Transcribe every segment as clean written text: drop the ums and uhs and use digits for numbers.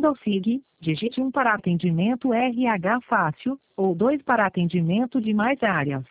Bem-vindo ao SIG. Digite 1 para atendimento RH fácil, ou 2 para atendimento de mais áreas.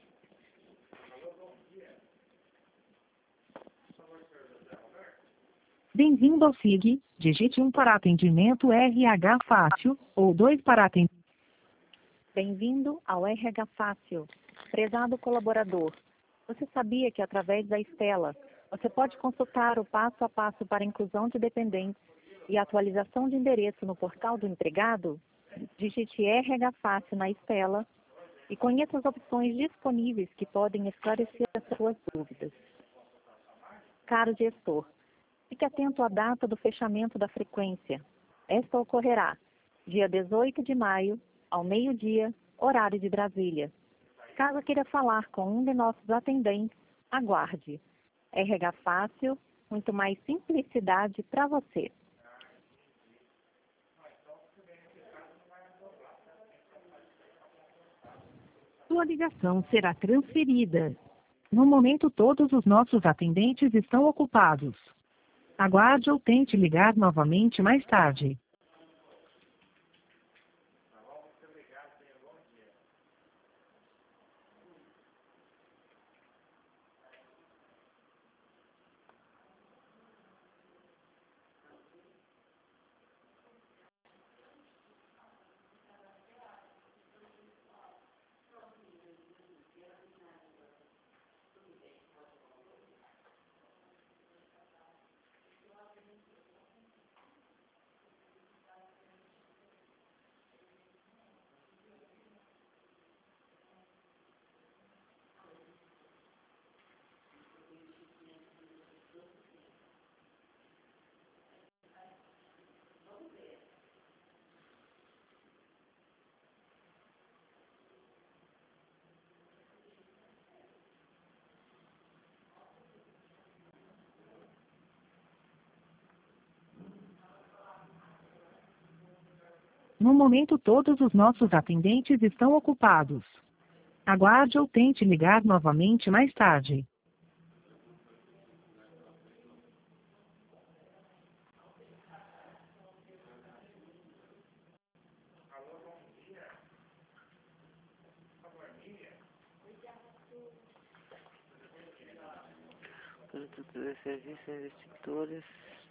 Bem-vindo ao SIG. Digite 1 para atendimento RH fácil, ou 2 para atendimento. Bem-vindo ao RH Fácil. Prezado colaborador, você sabia que através da Estela, você pode consultar o passo a passo para a inclusão de dependentes e atualização de endereço no portal do empregado? Digite RH Fácil na Estela e conheça as opções disponíveis que podem esclarecer as suas dúvidas. Caro gestor, fique atento à data do fechamento da frequência. Esta ocorrerá dia 18 de maio, ao meio-dia, horário de Brasília. Caso queira falar com um de nossos atendentes, aguarde. RH Fácil, muito mais simplicidade para você. Sua ligação será transferida. No momento, todos os nossos atendentes estão ocupados. Aguarde ou tente ligar novamente mais tarde. No momento, todos os nossos atendentes estão ocupados. Aguarde ou tente ligar novamente mais tarde. Produto de serviços investidores.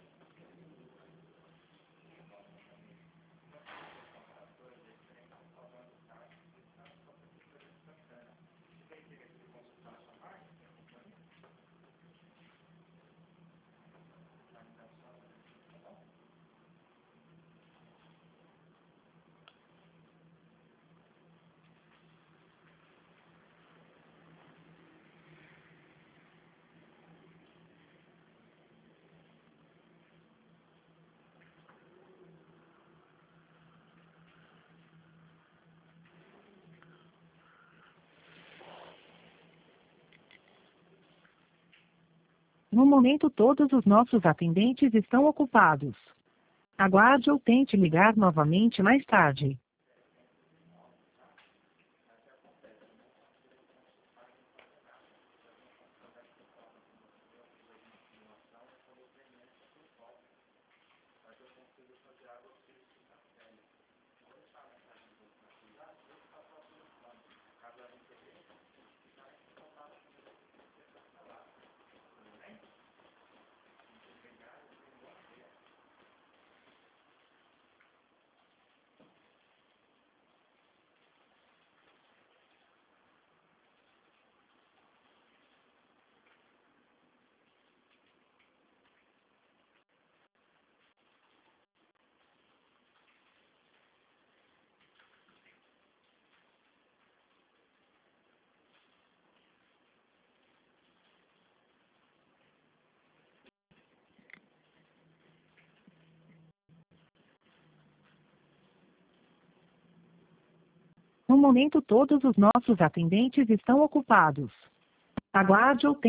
No momento, todos os nossos atendentes estão ocupados. Aguarde ou tente ligar novamente mais tarde. No momento, todos os nossos atendentes estão ocupados. Aguarde ou tente